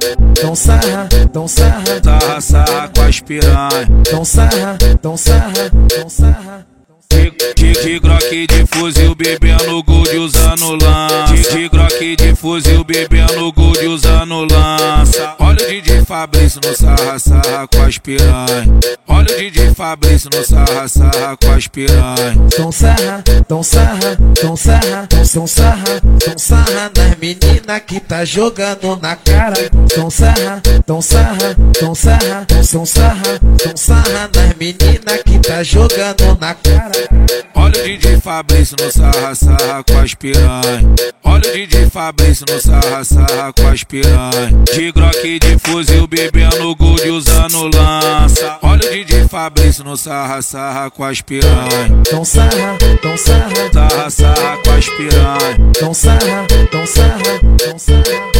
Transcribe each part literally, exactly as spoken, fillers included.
Dão sarra, dão sarra, Sarra, sarra com as piranha. dão sarra, dão sarra, dão sarra. De, de, de groque de fuzil bebendo gold usando lança. De, de groque de fuzil bebendo gold usando lança. Olha o D J Fabrício no sarra, sarra com as piranha. Olha o D J Fabrício no sarra, sarra com as piranha. Dão sarra, dão sarra, dão sarra, dão sarra, dão sarra nas meninas que tá jogando na cara. Dão sarra, dão sarra, dão sarra, dão sarra, dão sarra nas meninas que tá jogando na cara. Olha o D J Fabrício no sarra, sarra com as piranha. Olha o D J Fabrício no sarra, sarra com as piranha. De groque de fuzil bebendo gold usando lança. Olha o D J Fabrício no sarra, sarra com as piranha. Dão sarra, dão sarra, Sarra, sarra com as piranha. dão sarra, dão sarra, dão sarra.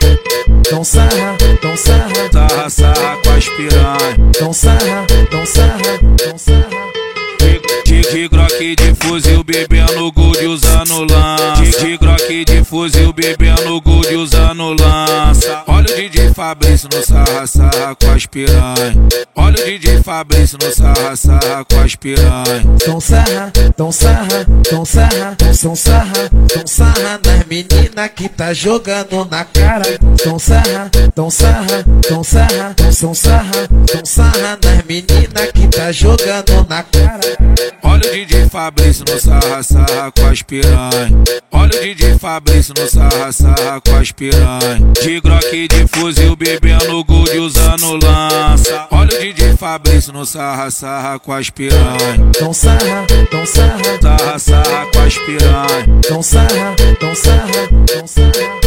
Dão sarra, dão sarra, Sarra, sarra com as piranha. dão sarra, dão sarra, dão sarra. De, de groque de fuzil bebendo gold usando lança. De, de groque de fuzil bebendo gold usando lança. Olha o D J Fabrício no sarra, sarra com as piranha. Olha o D J Fabrício no sarra, sarra com as piranha. Dão sarra, dão sarra, dão sarra, dão sarra, dão sarra nas meninas que tá jogando na cara. Dão sarra, dão sarra, dão sarra, dão sarra, dão sarra nas meninas que tá jogando na cara. Olha o D J Fabrício no sarra, sarra com as piranha. Olha o D J Fabrício no sarra, sarra com as piranha. De groque de fuzil bebendo gold usando lança. Olha o D J Fabrício no sarra, sarra com as piranha. Dão sarra, dão sarra, Sarra, sarra com as piranha. dão sarra, dão sarra, dão sarra.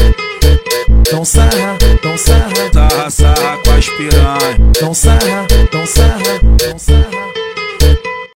Dão sarra, dão sarra, Sarra, sarra com as piranha. dão sarra, dão sarra,